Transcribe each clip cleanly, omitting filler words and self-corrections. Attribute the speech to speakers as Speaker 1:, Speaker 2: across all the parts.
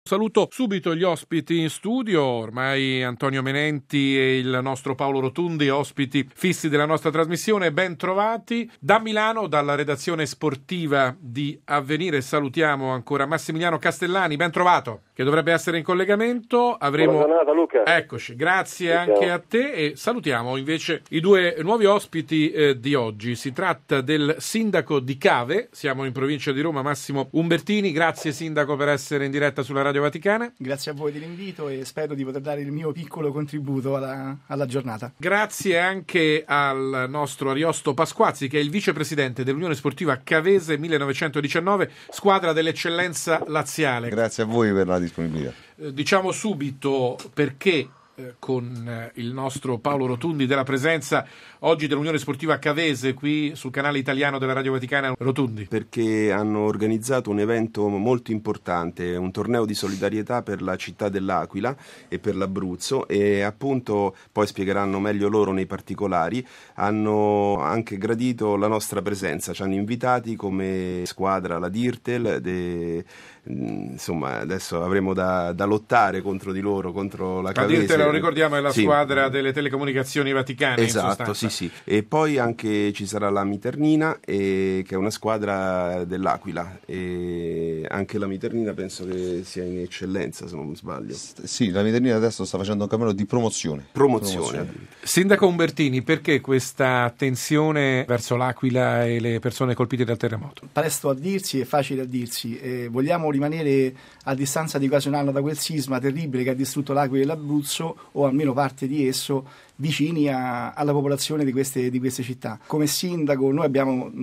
Speaker 1: Saluto subito gli ospiti in studio, ormai Antonio Menenti e il nostro Paolo Rotundi, ospiti fissi della nostra trasmissione, ben trovati. Da Milano, dalla redazione sportiva di Avvenire, salutiamo ancora Massimiliano Castellani, ben trovato, che dovrebbe essere in collegamento.
Speaker 2: Buona giornata, Luca.
Speaker 1: Eccoci, grazie anche a te e salutiamo invece i due nuovi ospiti di oggi. Si tratta del sindaco di Cave, siamo in provincia di Roma, Massimo Umbertini. Grazie sindaco per essere in diretta sulla Radio Vaticana.
Speaker 3: Grazie a voi dell'invito e spero di poter dare il mio piccolo contributo alla giornata.
Speaker 1: Grazie anche al nostro Ariosto Pasquazzi, che è il vicepresidente dell'Unione Sportiva Cavese 1919, squadra dell'eccellenza laziale.
Speaker 4: Grazie a voi per la disponibilità.
Speaker 1: Diciamo subito perché con il nostro Paolo Rotundi della presenza oggi dell'Unione Sportiva Cavese qui sul canale italiano della Radio Vaticana. Rotundi.
Speaker 5: Perché hanno organizzato un evento molto importante, un torneo di solidarietà per la città dell'Aquila e per l'Abruzzo, e appunto poi spiegheranno meglio loro nei particolari. Hanno anche gradito la nostra presenza, ci hanno invitati come squadra la Dirtel, insomma adesso avremo da lottare contro di loro, contro la Cavese.
Speaker 1: La Dirtel, lo ricordiamo, è la
Speaker 5: sì,
Speaker 1: squadra delle telecomunicazioni vaticane.
Speaker 5: Esatto, sì. E poi anche ci sarà la Miternina, che è una squadra dell'Aquila, e anche la Miternina penso che sia in eccellenza, se non mi sbaglio.
Speaker 4: Sì, la Miternina adesso sta facendo un cammino di promozione.
Speaker 1: Sindaco Umbertini, perché questa attenzione verso l'Aquila e le persone colpite dal terremoto?
Speaker 3: Presto a dirsi e facile a dirsi. Vogliamo rimanere a distanza di quasi un anno da quel sisma terribile che ha distrutto l'Aquila e l'Abruzzo, o almeno parte di esso, vicini alla popolazione di queste città. Come sindaco noi abbiamo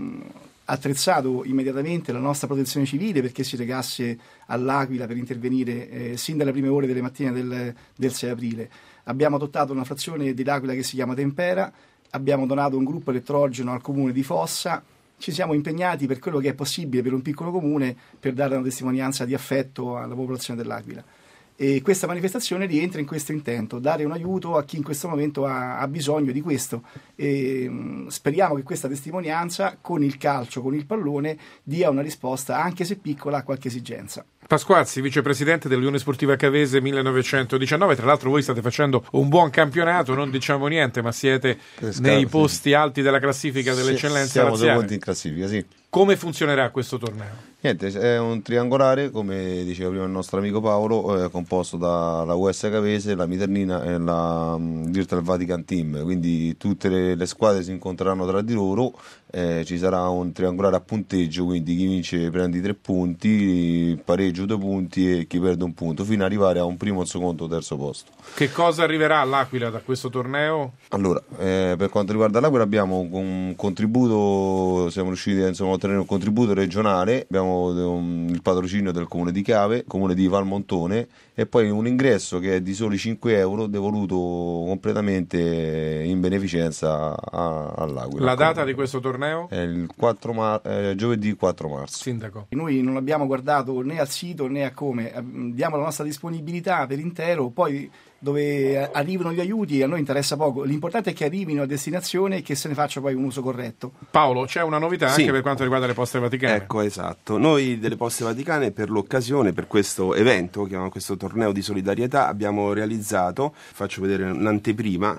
Speaker 3: attrezzato immediatamente la nostra protezione civile perché si recasse all'Aquila per intervenire sin dalle prime ore delle mattine del 6 aprile. Abbiamo adottato una frazione dell'Aquila che si chiama Tempera, abbiamo donato un gruppo elettrogeno al comune di Fossa. Ci siamo impegnati per quello che è possibile per un piccolo comune per dare una testimonianza di affetto alla popolazione dell'Aquila. E questa manifestazione rientra in questo intento, dare un aiuto a chi in questo momento ha bisogno di questo. E speriamo che questa testimonianza, con il calcio, con il pallone, dia una risposta, anche se piccola, a qualche esigenza.
Speaker 1: Pasquazzi, vicepresidente dell'Unione Sportiva Cavese 1919, tra l'altro voi state facendo un buon campionato, non diciamo niente, ma siete nei posti alti della classifica dell'eccellenza laziale.
Speaker 4: Siamo punti in classifica, sì.
Speaker 1: Come funzionerà questo torneo?
Speaker 4: Niente, è un triangolare, come diceva prima il nostro amico Paolo, composto dalla US Cavese, la Miternina e la Virtual Vatican Team, quindi tutte le squadre si incontreranno tra di loro, ci sarà un triangolare a punteggio, quindi chi vince prende 3 punti, pareggio 2 punti e chi perde 1 punto, fino ad arrivare a un primo, un secondo, terzo posto.
Speaker 1: Che cosa arriverà all'Aquila da questo torneo?
Speaker 4: Allora, per quanto riguarda l'Aquila abbiamo un contributo, siamo riusciti a ottenere un contributo regionale, abbiamo il patrocinio del comune di Cave, comune di Valmontone, e poi un ingresso che è di soli 5 euro devoluto completamente in beneficenza all'Aquila.
Speaker 1: La data di questo torneo?
Speaker 4: È il giovedì 4 marzo.
Speaker 1: Sindaco.
Speaker 3: Noi non abbiamo guardato né al sito né a come, diamo la nostra disponibilità per intero, poi dove arrivano gli aiuti a noi interessa poco, l'importante è che arrivino a destinazione e che se ne faccia poi un uso corretto.
Speaker 1: Paolo, c'è una novità anche per quanto riguarda le Poste Vaticane.
Speaker 5: Ecco, esatto, noi delle Poste Vaticane per l'occasione, per questo evento, chiamiamo questo torneo di solidarietà, abbiamo realizzato, faccio vedere un'anteprima,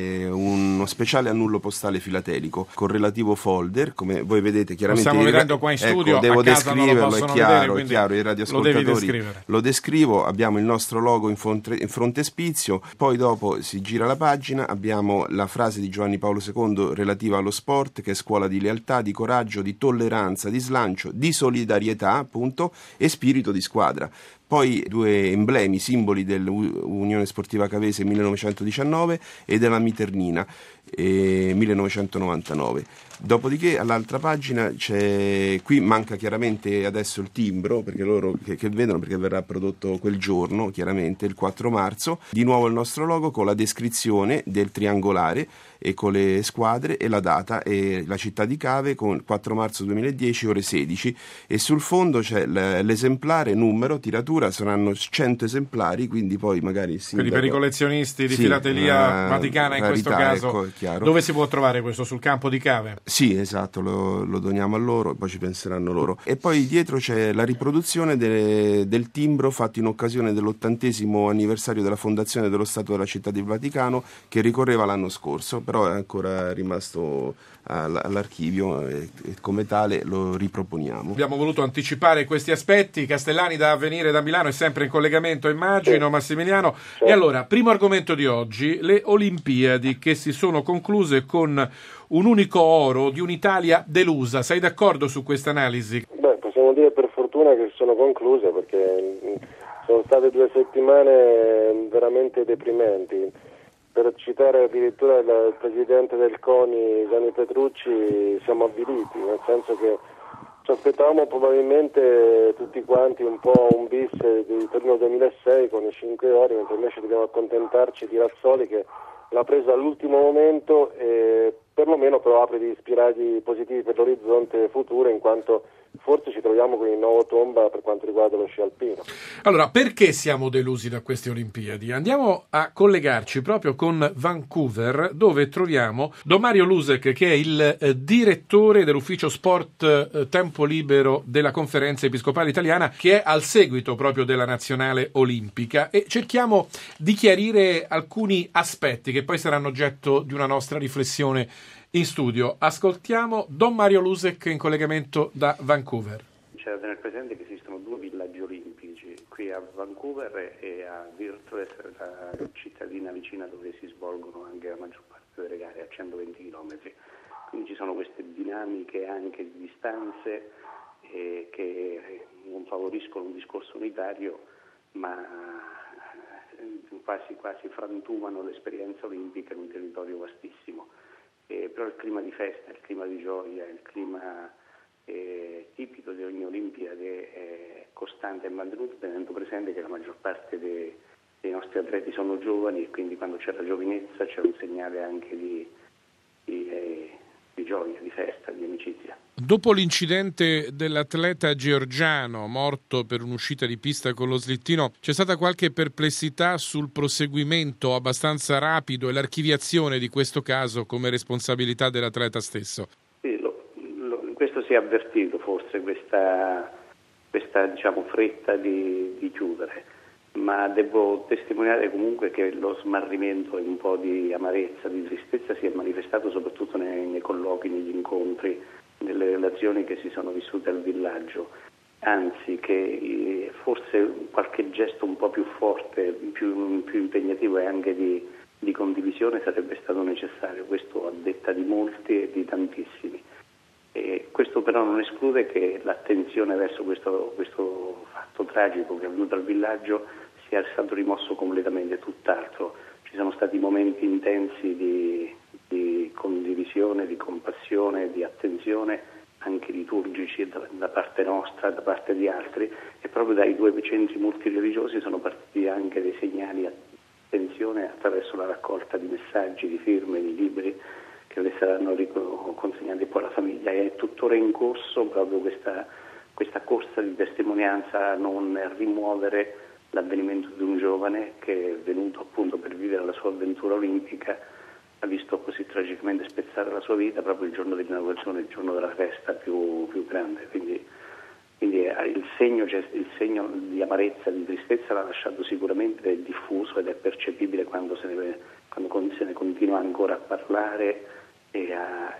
Speaker 5: uno speciale annullo postale filatelico con relativo folder, come voi vedete chiaramente.
Speaker 1: Lo stiamo vedendo qua in studio,
Speaker 5: ecco, devo
Speaker 1: a casa
Speaker 5: descriverlo,
Speaker 1: non lo possono
Speaker 5: è
Speaker 1: vedere,
Speaker 5: chiaro, i radioascoltatori lo descrivo, abbiamo il nostro logo in frontespizio, poi dopo si gira la pagina, abbiamo la frase di Giovanni Paolo II relativa allo sport, che è scuola di lealtà, di coraggio, di tolleranza, di slancio, di solidarietà, appunto, e spirito di squadra. Poi 2 emblemi, simboli dell'Unione Sportiva Cavese 1919 e della Miternina 1999. Dopodiché all'altra pagina qui manca chiaramente adesso il timbro, perché loro che vedono, perché verrà prodotto quel giorno, chiaramente il 4 marzo, di nuovo il nostro logo con la descrizione del triangolare e con le squadre e la data e la città di Cave con 4 marzo 2010 ore 16, e sul fondo c'è l'esemplare, numero, tiratura, saranno 100 esemplari, quindi poi magari
Speaker 1: quindi per i collezionisti di filatelia vaticana in questo caso
Speaker 5: chiaro.
Speaker 1: Dove si può trovare questo? Sul campo di Cave?
Speaker 5: Sì, esatto, lo doniamo a loro, poi ci penseranno loro. E poi dietro c'è la riproduzione del timbro fatto in occasione dell'80° anniversario della fondazione dello Stato della Città di Vaticano, che ricorreva l'anno scorso, però è ancora rimasto all'archivio e come tale lo riproponiamo.
Speaker 1: Abbiamo voluto anticipare questi aspetti. Castellani da venire da Milano è sempre in collegamento, immagino, sì. Massimiliano. Sì. E allora, primo argomento di oggi, le Olimpiadi che si sono concluse con un unico oro di un'Italia delusa. Sei d'accordo su questa analisi?
Speaker 2: Beh, possiamo dire per fortuna che si sono concluse, perché sono state 2 settimane veramente deprimenti. Per citare addirittura il presidente del CONI, Gianni Petrucci, siamo avviliti, nel senso che ci aspettavamo probabilmente tutti quanti un po' un bis di Torino 2006 con i 5 ori, mentre invece dobbiamo accontentarci di Razzoli che l'ha presa all'ultimo momento e perlomeno però apre degli spiragli positivi per l'orizzonte futuro, in quanto forse ci troviamo con il nuovo tomba per quanto riguarda lo sci alpino.
Speaker 1: Allora, perché siamo delusi da queste Olimpiadi? Andiamo a collegarci proprio con Vancouver, dove troviamo Don Mario Lusek, che è il direttore dell'ufficio sport tempo libero della Conferenza Episcopale Italiana, che è al seguito proprio della Nazionale Olimpica, e cerchiamo di chiarire alcuni aspetti che poi saranno oggetto di una nostra riflessione in studio. Ascoltiamo Don Mario Lusek in collegamento da Vancouver.
Speaker 6: C'è da tenere presente che esistono 2 villaggi olimpici, qui a Vancouver e a Virtues, la cittadina vicina dove si svolgono anche la maggior parte delle gare, a 120 km. Quindi ci sono queste dinamiche anche di distanze che non favoriscono un discorso unitario, ma quasi frantumano l'esperienza olimpica in un territorio vastissimo. Però il clima di festa, il clima di gioia, il clima tipico di ogni Olimpiade è costante e mantenuto, tenendo presente che la maggior parte dei nostri atleti sono giovani e quindi quando c'è la giovinezza c'è un segnale anche di gioia, di festa, di amicizia.
Speaker 1: Dopo l'incidente dell'atleta georgiano morto per un'uscita di pista con lo slittino, c'è stata qualche perplessità sul proseguimento abbastanza rapido e l'archiviazione di questo caso come responsabilità dell'atleta stesso? Sì,
Speaker 6: questo si è avvertito forse, questa fretta di chiudere, ma devo testimoniare comunque che lo smarrimento e un po' di amarezza, di tristezza si è manifestato soprattutto nei colloqui, negli incontri, nelle relazioni che si sono vissute al villaggio, anzi che forse qualche gesto un po' più forte, più impegnativo e anche di condivisione sarebbe stato necessario, questo a detta di molti e di tantissimi. E questo però non esclude che l'attenzione verso questo fatto tragico che è avvenuto al villaggio sia stato rimosso completamente, tutt'altro. Ci sono stati momenti intensi di condivisione, di compassione, di attenzione, anche liturgici da parte nostra, da parte di altri, e proprio dai 2 centri multireligiosi sono partiti anche dei segnali di attenzione attraverso la raccolta di messaggi, di firme, di libri che le saranno consegnati poi alla famiglia. È tuttora in corso proprio questa corsa di testimonianza a non rimuovere l'avvenimento di un giovane che è venuto appunto per vivere la sua avventura olimpica, ha visto così tragicamente spezzare la sua vita proprio il giorno dell'inaugurazione, il giorno della festa più grande. Quindi il segno di amarezza, di tristezza l'ha lasciato sicuramente, è diffuso ed è percepibile quando se ne continua ancora a parlare e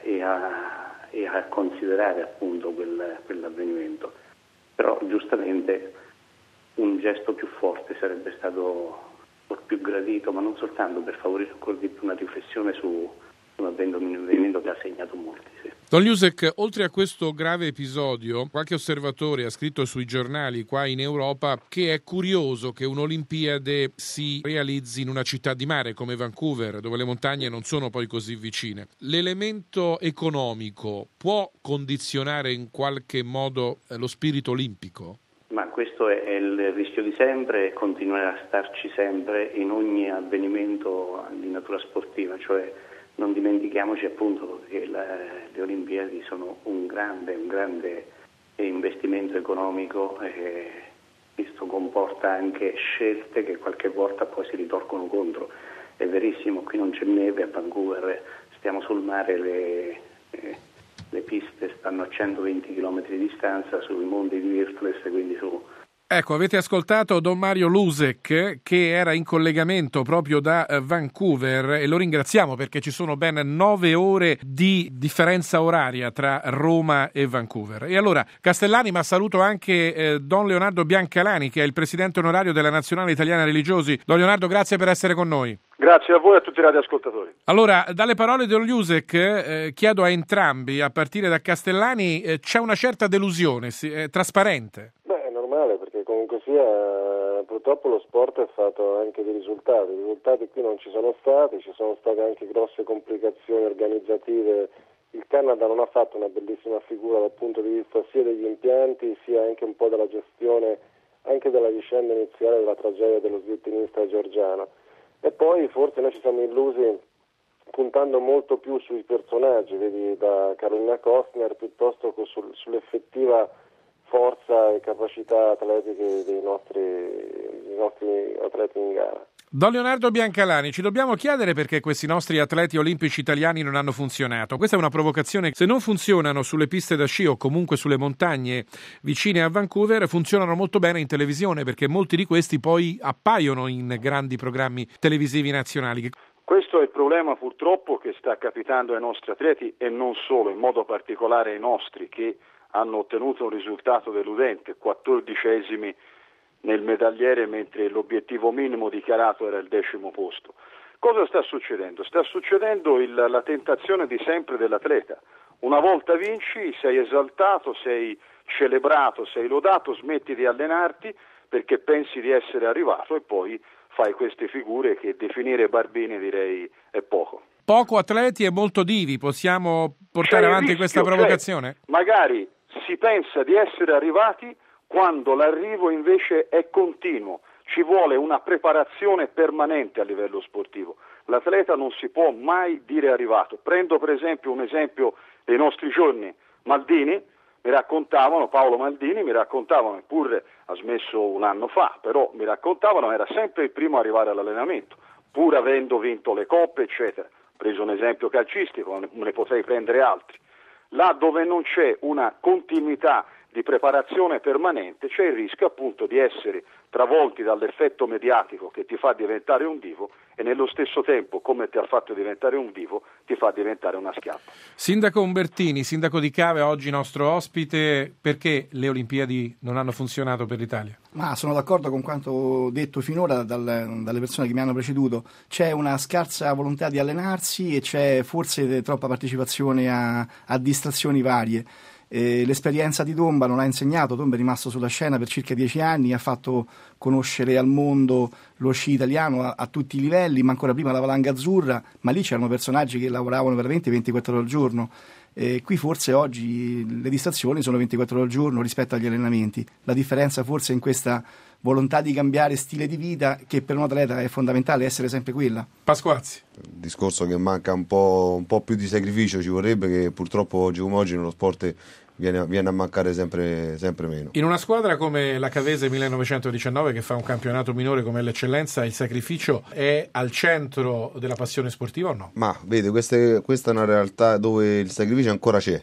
Speaker 6: a considerare appunto quell'avvenimento. Però giustamente un gesto più forte sarebbe stato più gradito, ma non soltanto per favorire ancora di più una riflessione su un avvenimento che ha segnato molti. Sì.
Speaker 1: Don Lusek, oltre a questo grave episodio, qualche osservatore ha scritto sui giornali qua in Europa che è curioso che un'Olimpiade si realizzi in una città di mare come Vancouver, dove le montagne non sono poi così vicine. L'elemento economico può condizionare in qualche modo lo spirito olimpico?
Speaker 6: Ma questo è il rischio di sempre e continuerà a starci sempre in ogni avvenimento di natura sportiva, cioè non dimentichiamoci appunto che le Olimpiadi sono un grande investimento economico e questo comporta anche scelte che qualche volta poi si ritorcono contro. È verissimo, qui non c'è neve, a Vancouver stiamo sul mare, le piste stanno a 120 km di distanza sui monti di Wirtles, quindi su...
Speaker 1: Ecco, avete ascoltato Don Mario Lusek, che era in collegamento proprio da Vancouver, e lo ringraziamo perché ci sono ben 9 ore di differenza oraria tra Roma e Vancouver. E allora, Castellani, ma saluto anche Don Leonardo Biancalani, che è il presidente onorario della Nazionale Italiana Religiosi. Don Leonardo, grazie per essere con noi.
Speaker 7: Grazie a voi e a tutti i radioascoltatori.
Speaker 1: Allora, dalle parole di Don Lusek, chiedo a entrambi, a partire da Castellani, c'è una certa delusione, è trasparente.
Speaker 2: Beh, è normale, perché comunque sia, purtroppo lo sport è fatto anche di risultati. I risultati qui non ci sono stati, ci sono state anche grosse complicazioni organizzative. Il Canada non ha fatto una bellissima figura dal punto di vista sia degli impianti, sia anche un po' della gestione, anche della vicenda iniziale della tragedia dello slittinista georgiano. E poi forse noi ci siamo illusi puntando molto più sui personaggi, vedi, da Carolina Kostner, piuttosto che sull'effettiva forza e capacità atletiche dei nostri atleti in gara.
Speaker 1: Don Leonardo Biancalani, ci dobbiamo chiedere perché questi nostri atleti olimpici italiani non hanno funzionato. Questa è una provocazione. Se non funzionano sulle piste da sci o comunque sulle montagne vicine a Vancouver, funzionano molto bene in televisione, perché molti di questi poi appaiono in grandi programmi televisivi nazionali.
Speaker 7: Questo è il problema purtroppo che sta capitando ai nostri atleti, e non solo, in modo particolare ai nostri, che hanno ottenuto un risultato deludente, 14esimi nel medagliere, mentre l'obiettivo minimo dichiarato era il 10° posto. Cosa sta succedendo? Sta succedendo la tentazione di sempre dell'atleta. Una volta vinci, sei esaltato, sei celebrato, sei lodato, smetti di allenarti perché pensi di essere arrivato e poi fai queste figure che definire barbine direi è poco.
Speaker 1: Poco atleti e molto divi, possiamo portare avanti questa provocazione?
Speaker 7: Magari si pensa di essere arrivati quando l'arrivo invece è continuo. Ci vuole una preparazione permanente a livello sportivo. L'atleta non si può mai dire arrivato. Prendo per esempio un esempio dei nostri giorni. Maldini, Paolo Maldini mi raccontavano, eppure ha smesso un anno fa, però mi raccontavano era sempre il primo a arrivare all'allenamento, pur avendo vinto le coppe, eccetera. Ho preso un esempio calcistico, ne potrei prendere altri. Là dove non c'è una continuità di preparazione permanente c'è il rischio appunto di essere travolti dall'effetto mediatico che ti fa diventare un divo, e nello stesso tempo, come ti ha fatto diventare un divo, ti fa diventare una schiappa.
Speaker 1: Sindaco Umbertini, sindaco di Cave, oggi nostro ospite, perché le Olimpiadi non hanno funzionato per l'Italia?
Speaker 3: Ma sono d'accordo con quanto detto finora dalle persone che mi hanno preceduto. C'è una scarsa volontà di allenarsi e c'è forse troppa partecipazione a distrazioni varie. L'esperienza di Tomba non ha insegnato. Tomba è rimasto sulla scena per circa 10 anni, ha fatto conoscere al mondo lo sci italiano a tutti i livelli, ma ancora prima la valanga azzurra, ma lì c'erano personaggi che lavoravano veramente 24 ore al giorno. Qui forse oggi le distrazioni sono 24 ore al giorno rispetto agli allenamenti. La differenza forse è in questa volontà di cambiare stile di vita, che per un atleta è fondamentale essere sempre quella.
Speaker 1: Pasquazzi.
Speaker 4: Il discorso che manca un po' più di sacrificio ci vorrebbe, che purtroppo oggi come oggi nello sport viene a mancare sempre meno.
Speaker 1: In una squadra come la Cavese 1919, che fa un campionato minore come l'Eccellenza, il sacrificio è al centro della passione sportiva o no?
Speaker 4: Ma vede, questa è una realtà dove il sacrificio ancora c'è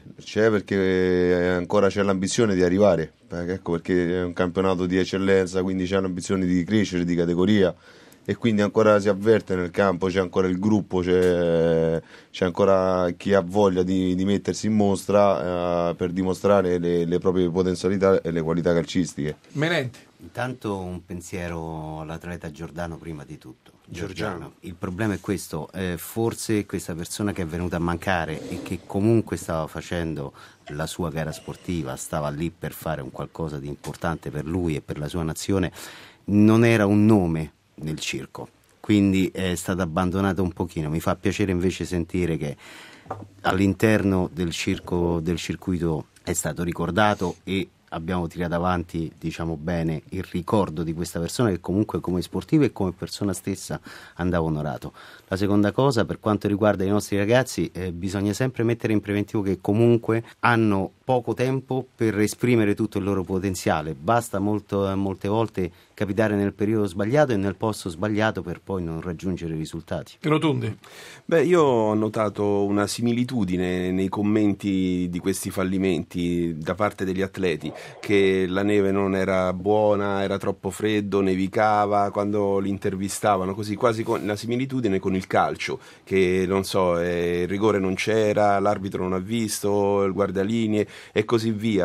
Speaker 4: perché ancora c'è l'ambizione di arrivare, ecco perché è un campionato di eccellenza, quindi c'è l'ambizione di crescere di categoria, e quindi ancora si avverte nel campo, c'è ancora il gruppo, c'è ancora chi ha voglia di mettersi in mostra per dimostrare le proprie potenzialità e le qualità calcistiche.
Speaker 1: Menenti.
Speaker 8: Intanto un pensiero all'atleta Giordano prima di tutto. Giordano. Il problema è questo, forse questa persona che è venuta a mancare e che comunque stava facendo la sua gara sportiva, stava lì per fare un qualcosa di importante per lui e per la sua nazione, non era un nome nel circo, quindi è stata abbandonata un pochino. Mi fa piacere invece sentire che all'interno del circuito è stato ricordato e abbiamo tirato avanti, diciamo bene, il ricordo di questa persona che comunque come sportivo e come persona stessa andava onorato. La seconda cosa, per quanto riguarda i nostri ragazzi, bisogna sempre mettere in preventivo che comunque hanno poco tempo per esprimere tutto il loro potenziale. Basta molte volte capitare nel periodo sbagliato e nel posto sbagliato per poi non raggiungere i risultati.
Speaker 1: Rotundi.
Speaker 5: Beh, io ho notato una similitudine nei commenti di questi fallimenti da parte degli atleti, che la neve non era buona, era troppo freddo, nevicava, quando li intervistavano, così quasi con la similitudine con il calcio, che non so, il rigore non c'era, l'arbitro non ha visto, il guardalinee e così via.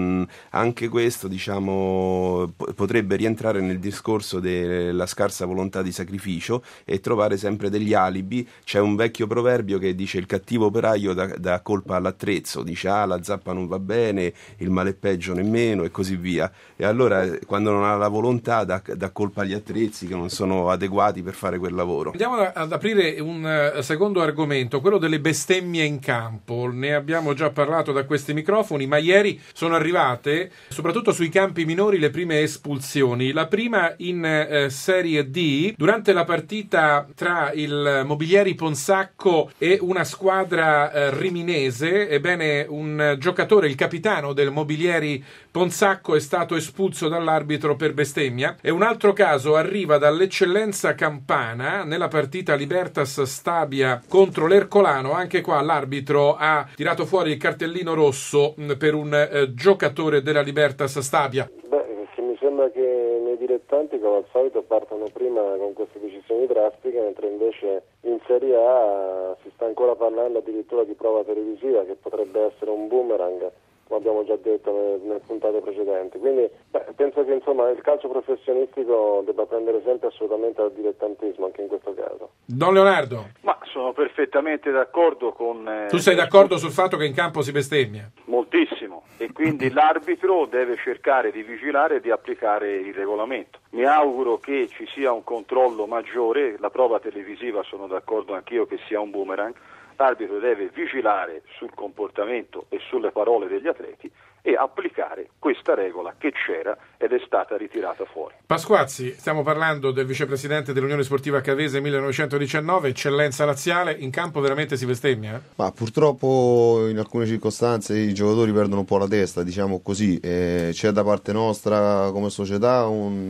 Speaker 5: Anche questo, diciamo, potrebbe rientrare nel discorso della scarsa volontà di sacrificio e trovare sempre degli alibi. C'è un vecchio proverbio che dice: il cattivo operaio dà colpa all'attrezzo, dice la zappa non va bene, il male è peggio nemmeno, e così via. E allora quando non ha la volontà dà colpa agli attrezzi che non sono adeguati per fare quel lavoro.
Speaker 1: Andiamo ad aprire un secondo argomento, quello delle bestemmie in campo. Ne abbiamo già parlato da questi microfoni, ma ieri sono arrivate, soprattutto sui campi minori, le prime espulsioni. La prima in Serie D, durante la partita tra il Mobilieri Ponsacco e una squadra riminese. Ebbene, un giocatore, il capitano del Mobilieri Ponsacco, è stato espulso dall'arbitro per bestemmia. E un altro caso arriva dall'Eccellenza Campana, nella partita Libertas Stabia contro l'Ercolano. Anche qua l'arbitro ha tirato fuori il cartellino rosso per un giocatore della Libertas Stabia.
Speaker 2: Mi sembra che nei dilettanti, come al solito, partono prima con queste decisioni drastiche, mentre invece in Serie A si sta ancora parlando addirittura di prova televisiva, che potrebbe essere un boomerang, come abbiamo già detto nelle puntate precedenti. Quindi penso che il calcio professionistico debba prendere esempio assolutamente dal dilettantismo anche in questo caso.
Speaker 1: Don Leonardo.
Speaker 7: Ma sono perfettamente d'accordo con...
Speaker 1: Tu sei d'accordo sul fatto che in campo si bestemmia?
Speaker 7: Moltissimo, e quindi l'arbitro deve cercare di vigilare e di applicare il regolamento. Mi auguro che ci sia un controllo maggiore. La prova televisiva, sono d'accordo anch'io che sia un boomerang. L'arbitro deve vigilare sul comportamento e sulle parole degli atleti e applicare questa regola che c'era ed è stata ritirata fuori.
Speaker 1: Pasquazzi, stiamo parlando del vicepresidente dell'Unione Sportiva Cavese 1919, eccellenza laziale. In campo veramente si bestemmia?
Speaker 4: Ma purtroppo in alcune circostanze i giocatori perdono un po' la testa, diciamo così. C'è da parte nostra come società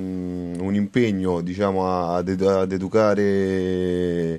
Speaker 4: un impegno, diciamo, ad educare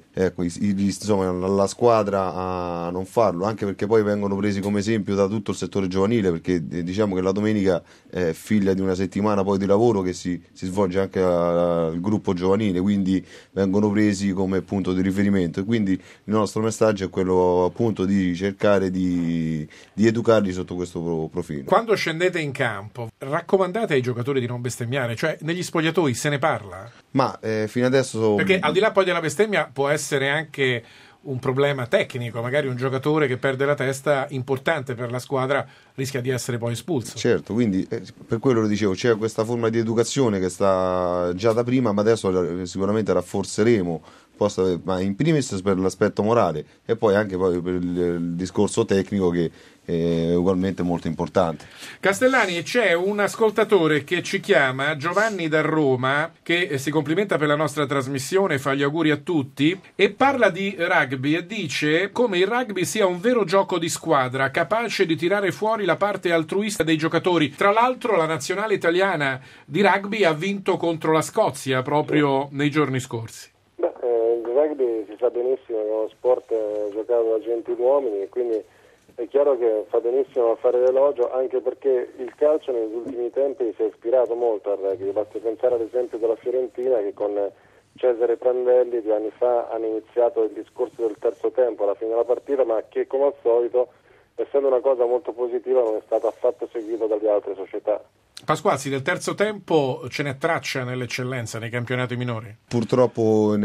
Speaker 4: la squadra a non farlo, anche perché poi vengono presi come esempio da tutto il settore giovanile, perché diciamo che la domenica è figlia di una settimana poi di lavoro che si svolge anche al gruppo giovanile, quindi vengono presi come punto di riferimento, e quindi il nostro messaggio è quello appunto di cercare di educarli sotto questo profilo.
Speaker 1: Quando scendete in campo, raccomandate ai giocatori di non bestemmiare, cioè negli spogliatoi se ne parla?
Speaker 4: Ma fino adesso...
Speaker 1: Perché al di là poi della bestemmia può essere anche un problema tecnico, magari un giocatore che perde la testa importante per la squadra rischia di essere poi espulso.
Speaker 4: Certo, quindi per quello lo dicevo, c'è questa forma di educazione che sta già da prima, ma adesso sicuramente rafforzeremo, ma in primis per l'aspetto morale e poi anche per il discorso tecnico che è ugualmente molto importante.
Speaker 1: Castellani, c'è un ascoltatore che ci chiama, Giovanni da Roma, che si complimenta per la nostra trasmissione, fa gli auguri a tutti e parla di rugby e dice come il rugby sia un vero gioco di squadra capace di tirare fuori la parte altruista dei giocatori. Tra l'altro la nazionale italiana di rugby ha vinto contro la Scozia proprio nei giorni scorsi.
Speaker 2: Il rugby si sa benissimo che è uno sport giocato da gentiluomini e quindi è chiaro che fa benissimo a fare l'elogio, anche perché il calcio negli ultimi tempi si è ispirato molto al rugby. Basti pensare ad esempio della Fiorentina, che con Cesare Prandelli 2 anni fa hanno iniziato il discorso del terzo tempo alla fine della partita, ma che come al solito, essendo una cosa molto positiva, non è stato affatto seguito dalle altre società.
Speaker 1: Pasquazzi, del terzo tempo ce n'è traccia nell'eccellenza, nei campionati minori?
Speaker 4: Purtroppo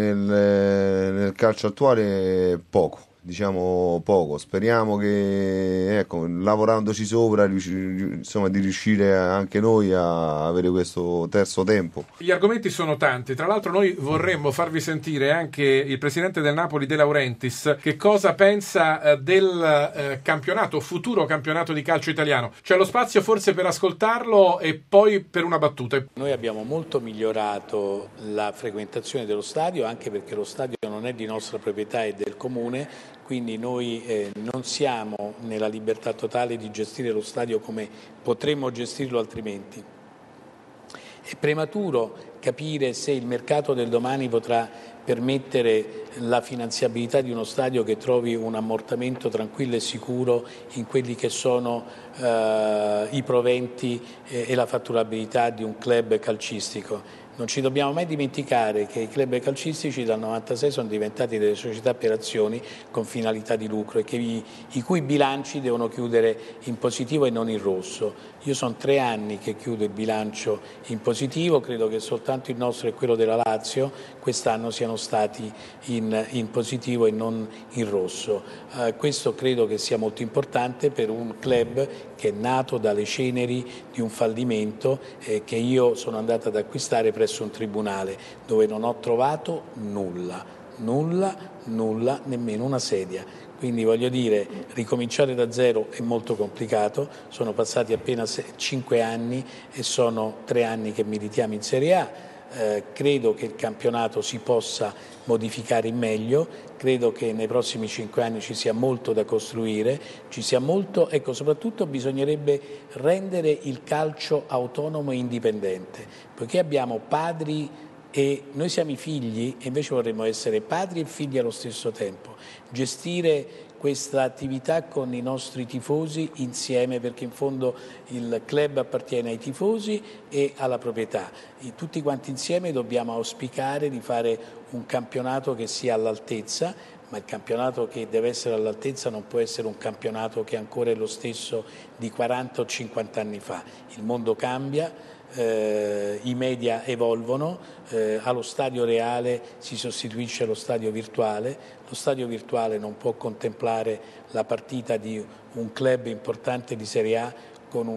Speaker 4: nel calcio attuale poco. Diciamo poco, speriamo che lavorandoci sopra di riuscire anche noi a avere questo terzo tempo.
Speaker 1: Gli argomenti sono tanti, tra l'altro noi vorremmo farvi sentire anche il presidente del Napoli De Laurentiis che cosa pensa del futuro campionato di calcio italiano. C'è lo spazio forse per ascoltarlo e poi per una battuta.
Speaker 9: Noi abbiamo molto migliorato la frequentazione dello stadio, anche perché lo stadio non non è di nostra proprietà, è del Comune, quindi noi non siamo nella libertà totale di gestire lo stadio come potremmo gestirlo altrimenti. È prematuro capire se il mercato del domani potrà permettere la finanziabilità di uno stadio che trovi un ammortamento tranquillo e sicuro in quelli che sono i proventi e la fatturabilità di un club calcistico. Non ci dobbiamo mai dimenticare che i club calcistici dal 96 sono diventati delle società per azioni con finalità di lucro e che i cui bilanci devono chiudere in positivo e non in rosso. Io sono 3 anni che chiudo il bilancio in positivo, credo che soltanto il nostro e quello della Lazio quest'anno siano stati in positivo e non in rosso. Questo credo che sia molto importante per un club che è nato dalle ceneri di un fallimento che io sono andato ad acquistare presso un tribunale dove non ho trovato nulla, nemmeno una sedia. Quindi voglio dire, ricominciare da zero è molto complicato, sono passati appena 5 anni e sono 3 anni che militiamo in Serie A. Credo che il campionato si possa modificare in meglio, credo che nei prossimi 5 anni ci sia molto da costruire, ci sia molto, soprattutto bisognerebbe rendere il calcio autonomo e indipendente, poiché abbiamo padri e noi siamo i figli e invece vorremmo essere padri e figli allo stesso tempo, gestire questa attività con i nostri tifosi insieme, perché in fondo il club appartiene ai tifosi e alla proprietà. E tutti quanti insieme dobbiamo auspicare di fare un campionato che sia all'altezza, ma il campionato che deve essere all'altezza non può essere un campionato che ancora è lo stesso di 40 o 50 anni fa. Il mondo cambia. I media evolvono, allo stadio reale si sostituisce lo stadio virtuale non può contemplare la partita di un club importante di Serie A con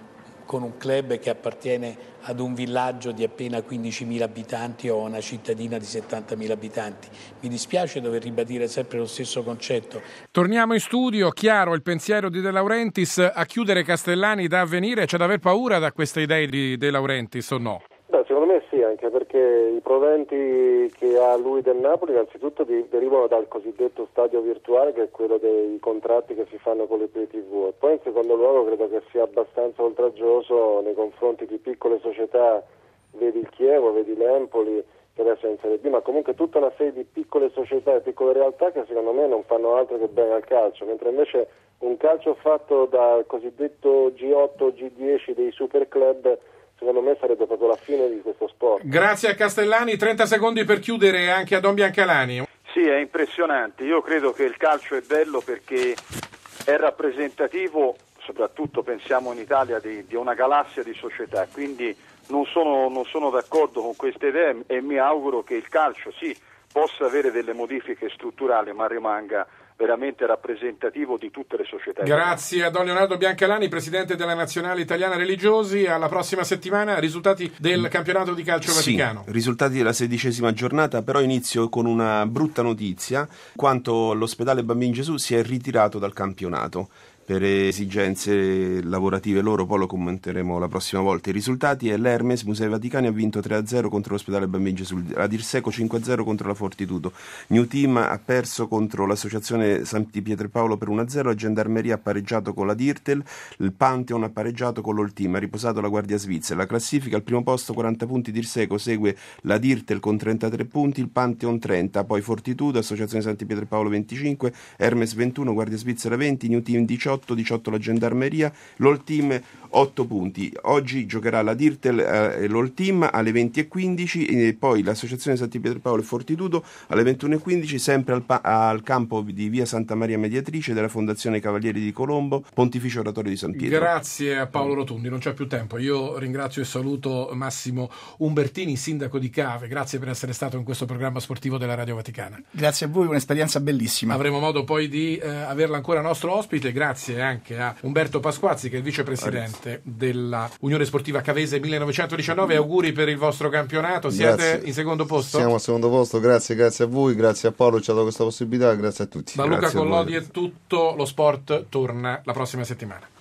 Speaker 9: un club che appartiene ad un villaggio di appena 15.000 abitanti o a una cittadina di 70.000 abitanti. Mi dispiace dover ribadire sempre lo stesso concetto.
Speaker 1: Torniamo in studio. Chiaro il pensiero di De Laurentiis, a chiudere Castellani da Avvenire. C'è da aver paura da queste idee di De Laurentiis o no?
Speaker 2: Beh, secondo me sì, anche perché i proventi che ha lui del Napoli innanzitutto derivano dal cosiddetto stadio virtuale, che è quello dei contratti che si fanno con le pay TV, e poi in secondo luogo credo che sia abbastanza oltraggioso nei confronti di piccole società, vedi il Chievo, vedi l'Empoli, che adesso è in Serie B, ma comunque tutta una serie di piccole società e piccole realtà che secondo me non fanno altro che bene al calcio, mentre invece un calcio fatto dal cosiddetto G8 o G10 dei super club secondo me sarebbe proprio la fine di questo sport.
Speaker 1: Grazie a Castellani, 30 secondi per chiudere anche a Don Biancalani.
Speaker 7: Sì, è impressionante, io credo che il calcio è bello perché è rappresentativo, soprattutto pensiamo in Italia, di una galassia di società, quindi non sono d'accordo con queste idee e mi auguro che il calcio sì possa avere delle modifiche strutturali ma rimanga veramente rappresentativo di tutte le società.
Speaker 1: Grazie a Don Leonardo Biancalani, presidente della Nazionale Italiana Religiosi. Alla prossima settimana, risultati del campionato di calcio vaticano.
Speaker 5: Sì, risultati della 16ª giornata, però inizio con una brutta notizia, quanto l'ospedale Bambino Gesù si è ritirato dal campionato. Per esigenze lavorative loro, poi lo commenteremo la prossima volta. I risultati è l'Hermes Musei Vaticani ha vinto 3-0 contro l'ospedale Bambino Gesù, la Dirseco 5-0 contro la Fortitudo, New Team ha perso contro l'associazione Santi Pietropaolo per 1-0, la Gendarmeria ha pareggiato con la Dirtel, il Pantheon ha pareggiato con l'Oltim, ha riposato la Guardia Svizzera. La classifica al primo posto 40 punti Dirseco, segue la Dirtel con 33 punti, il Pantheon 30, poi Fortitudo, associazione Santi Pietropaolo 25, Hermes 21, Guardia Svizzera 20, New Team 18 la Gendarmeria, l'Oltim 8 punti. Oggi giocherà la Dirtel e l'Oltim alle 20:15 e poi l'associazione Santi Pietropaolo e Fortitudo alle 21:15, sempre al campo di via Santa Maria Mediatrice della Fondazione Cavalieri di Colombo, Pontificio Oratorio di San Pietro.
Speaker 1: Grazie a Paolo Rotundi, non c'è più tempo. Io ringrazio e saluto Massimo Umbertini, sindaco di Cave. Grazie per essere stato in questo programma sportivo della Radio Vaticana.
Speaker 3: Grazie a voi, un'esperienza bellissima.
Speaker 1: Avremo modo poi di averla ancora nostro ospite. Grazie anche a Umberto Pasquazzi, che è il vicepresidente della Unione Sportiva Cavese 1919. Auguri per il vostro campionato. Siete in secondo posto?
Speaker 4: Siamo al secondo posto, grazie a voi, grazie a Paolo che ci ha dato questa possibilità, grazie a tutti.
Speaker 1: Da Luca Collodi è tutto, lo sport torna la prossima settimana.